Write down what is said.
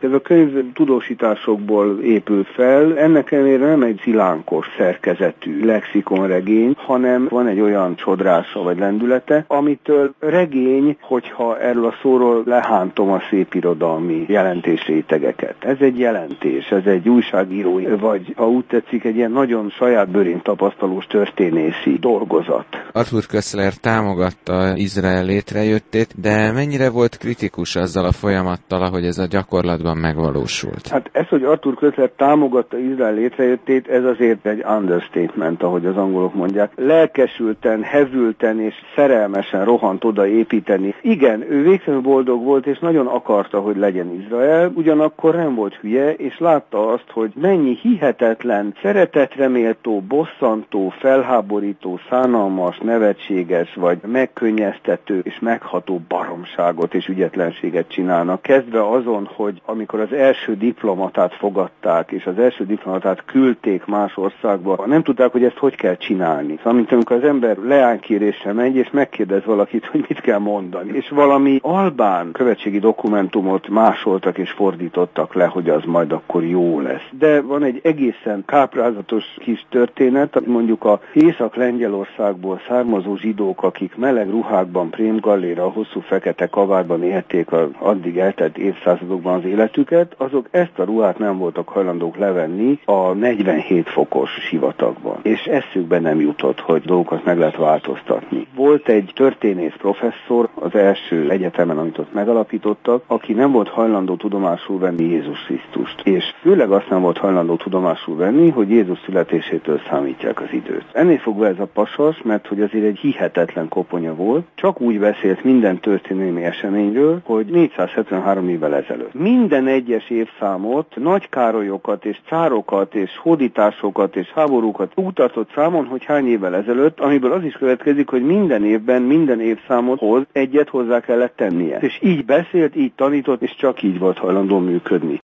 Ez a könyv tudósításokból épül fel, ennek ellenére nem egy szilánkos szerkezetű lexikonregény, hanem van egy olyan csodrása vagy lendülete, amitől regény, hogyha erről a szóról lehántom a szépirodalmi jelentésrétegeket. Ez egy jelentés, ez egy újságírói, vagy ha úgy tetszik, egy ilyen nagyon saját bőrén tapasztalós történészi dolgozat. Arthur Koestler támogatta Izrael létrejöttét, de mennyire volt kritikus azzal a folyamattal, ahogy ez a gyakorlatban megvalósult? Hát ez, hogy Arthur Koestler támogatta Izrael létrejöttét, ez azért egy understatement, ahogy az angolok mondják. Lelkesülten, hevülten és szerelmesen rohant oda építeni. Igen, ő végtelenül boldog volt, és nagyon akarta, hogy legyen Izrael, ugyanakkor nem volt hülye, és látta azt, hogy mennyi hihetetlen, szeretetre méltó, bosszantó, felháborító, szánalmas, nevetséges, vagy megkönnyeztető és megható baromságot és ügyetlenséget csinálnak. Kezdve azon, hogy amikor az első diplomatát fogadták, és az első diplomatát küldték más országba, nem tudták, hogy ezt hogy kell csinálni. Szóval, mint amikor az ember leánykérésre megy, és megkérdez valakit, hogy mit kell mondani. És valami albán követségi dokumentumot másoltak és fordítottak le, hogy az majd akkor jó lesz. De van egy egészen káprázatos kis történet, mondjuk a Észak-Lengyelországból származó zsidók, akik meleg ruhákban, prémgalléra, hosszú fekete kabátban élték az addig eltelt évszázadokban az életüket, azok ezt a ruhát nem voltak hajlandók levenni a 47 fokos sivatagban. És eszükbe nem jutott, hogy dolgokat meg lehet változtatni. Volt egy történész professzor az első egyetemen, amit ott megalapítottak, aki nem volt hajlandó tudomásul venni Jézus Krisztust. És főleg azt nem volt hajlandó tudomásul venni, hogy Jézus születésétől számítják az időt. Ennél fogva ez a pasas, mert hogy azért egy hihetetlen koponya volt, csak úgy beszélt minden történelmi eseményről, hogy 473 évvel ezelőtt. Minden egyes évszámot, Nagy Károlyokat és cárokat és hódításokat és háborúkat úgy tartott számon, hogy hány évvel ezelőtt, amiből az is következik, hogy minden évben, minden évszámothoz egyet hozzá kellett tennie. És így beszélt, így tanított, és csak így volt hajlandó működni.